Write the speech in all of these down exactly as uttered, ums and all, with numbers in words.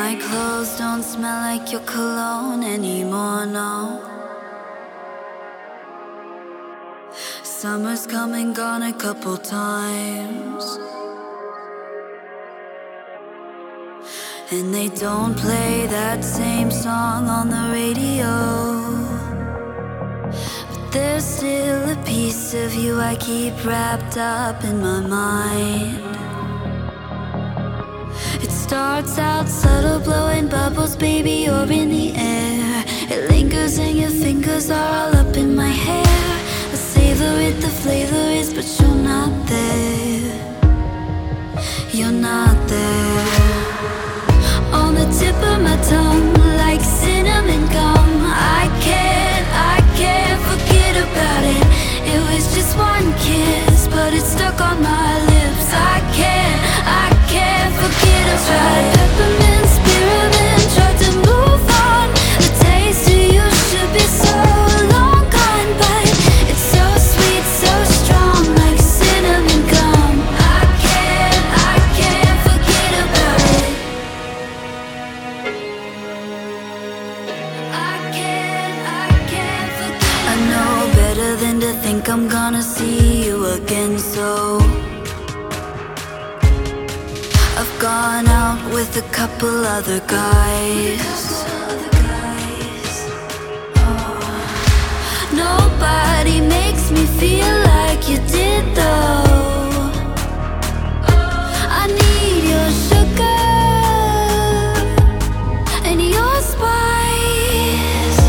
My clothes don't smell like your cologne anymore, no. Summer's come and gone a couple times, and they don't play that same song on the radio. But there's still a piece of you I keep wrapped up in my mind. It starts out subtle, blowing bubbles, baby, you're in the air. It lingers and your fingers are all up in my hair. The savor it, the flavor is, but you're not there. You're not there. On the tip of my tongue, like cinnamon gum. I can't, I can't forget about it. It was just one kiss, but it's stuck on my lips. I can't, I can't forget about it. Peppermint, spearmint, tried to move on. The taste of you should be so long gone, but it's so sweet, so strong, like cinnamon gum. I can't, I can't forget about it. I can't, I can't forget. I know better than to think I'm gonna see you again, so I've gone out with a couple other guys. Nobody makes me feel like you did, though. I need your sugar and your spice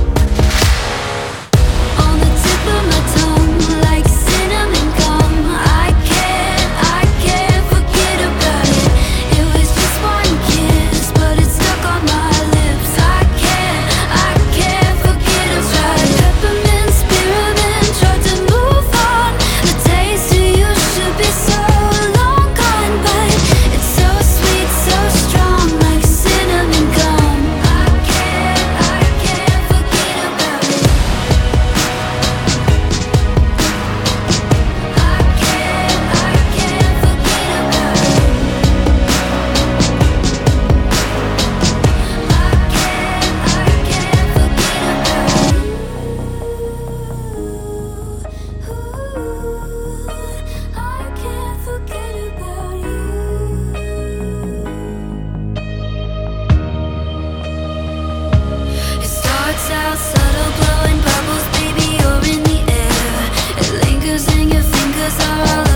on the tip of my tongue, like cinnamon gum. I can't, I can't forget about it. It was just one kiss, but it's stuck on my lips. I can't, I can't forget about it. Peppermint, spearmint, tried to move on. The taste of you should be so long gone, but it's so sweet, so strong, like cinnamon gum. I can't, I can't forget about it. I can't, I can't forget about it. I can't, I can't forget about it. I can't forget about you. It starts out subtle, blowing bubbles, baby, you're in the air. It lingers and your fingers are all